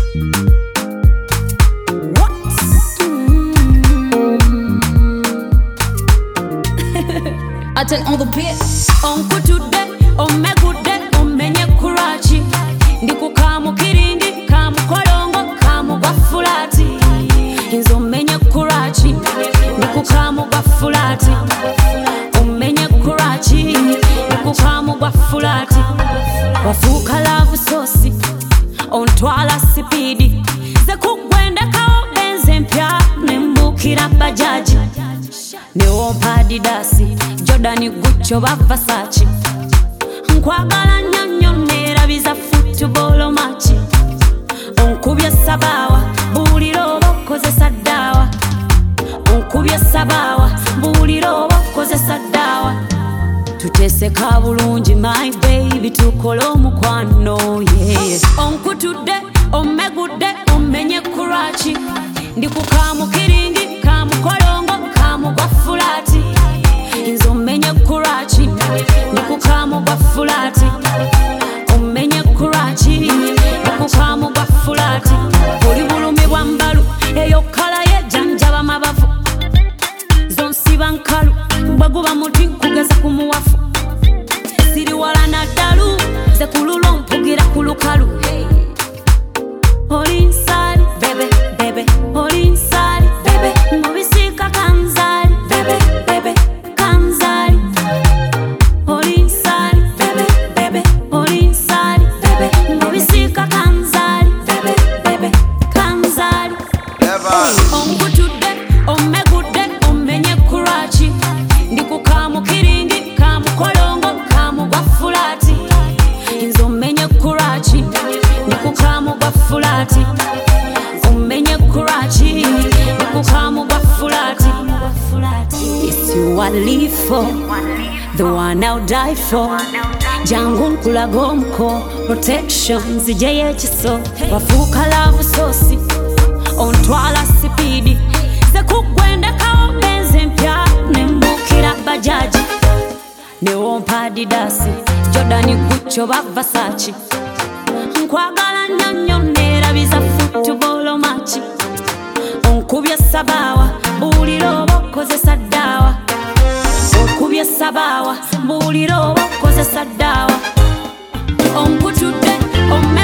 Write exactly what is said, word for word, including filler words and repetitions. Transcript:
I turn on the beat. On today, on me good day, on menye kurachi. Ndiku kamu kirindi, kamu kolongo, kamu gafulati. Inzo menye kurachi, ndiku kamu gafulati. Umenye kurachi, ndiku kamu gafulati. Wafuka love sosi, ontwala sipidi. Ze kugwenda kao benze mpya, nembukira bajaji. Neompa Adidasi, Jordan Gucci oba Versace. Nkwagala nnyo nerabiza football match. Onkubye sabawa, buliro obakozesa ddawa. Onkubye sabawa, buliro obakozesa ddawa. Tuteseka bulungi my baby tukole omukwano yeah. Onkutudde, omegudde, omenye kurachi. Ndikukamu kirindi, kamu kolongo, kamu gafulati. Inzo menye kurachi, ndikukamu gafulati. Omenye kurachi, ndikukamu gafulati. Oli bulumi bwa mbalu, eyo kala ye janjaba mabavu. Zonsiba nkalu, baguba muti kugeza kumuwafu. Siri wala na dalu, ze kululo mpugira kulukalu. Oli inside, baby, baby, oli inside, baby. Mubisika kanzali, baby, baby, kanzali. Oli inside, baby, baby, oli inside, baby. Mubisika kanzali, baby, baby, kanzali. Onkutude, omegude, omenye kurachi. Ndikukamu kirindi, kamu kolongo, kamu gafulati. Inzo menye kurachi, ndikukamu gafulati. Umenye kurachi, ndikukamu gafulati. It's you I live for, the one I'll die for. Jangu nkulago mko, protection zijeye chiso. Wafuka love sosi, ontwala sipidi. Ze kugwenda kao benze mpya, nembukira bajaji. Neompa Adidasi, Jordan Gucci oba Versace. Nkwagala nnyo nerabiza football match. Onkubye sabawa, buliro obakozesa ddawa. Onkubye sabawa, buliro obakozesa ddawa. Onkutudde, ome